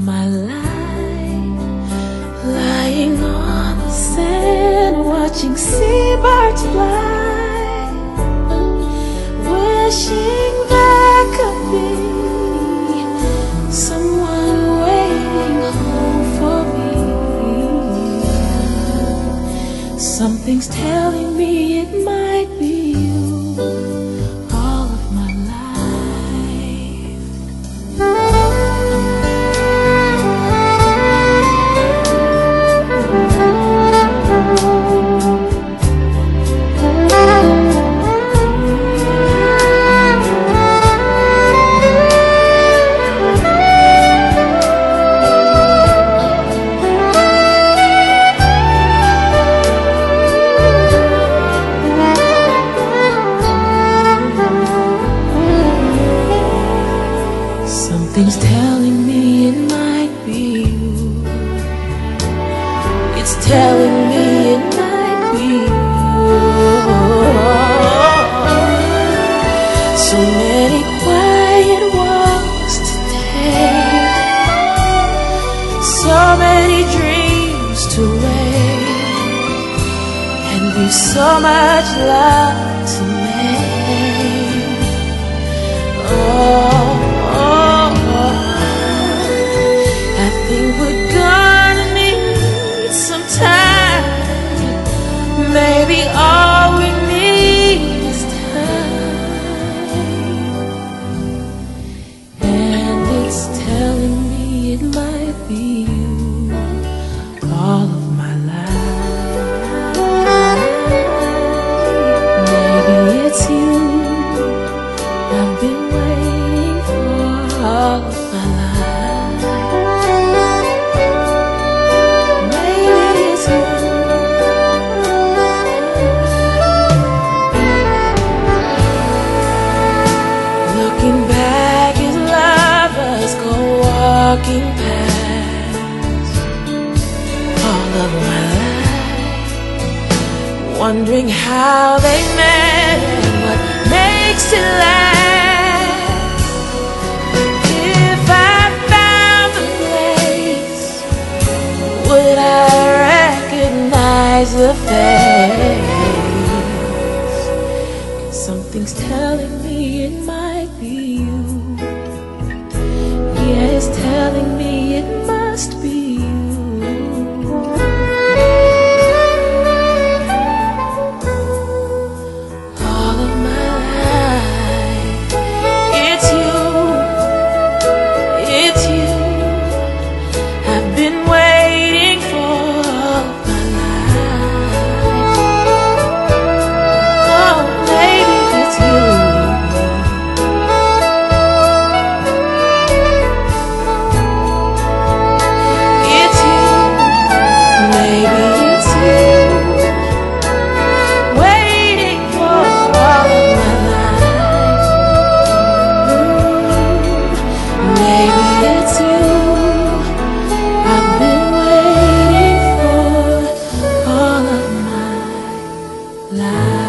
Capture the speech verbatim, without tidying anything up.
my life, lying on the sand, watching seabirds fly, wishing there could be someone waiting home for me. Something's telling me it might be you all of my life. Something's telling me it might be you. It's telling me it might be you. So many quiet walks today, so many dreams to wake, and we've so much love to make. Oh, maybe all we need is time, and it's telling me it might be you all of my life. Maybe it's you I've been waiting for all of my life. Looking back as lovers go walking past all of my life, wondering how they met and what makes it last. If I found the place, would I recognize the face? Something's telling me it might be you. Yeah, it's telling me it must be you. All of my life, it's you, it's you. I've been waiting for all of my life. Oh, maybe it's you. Life.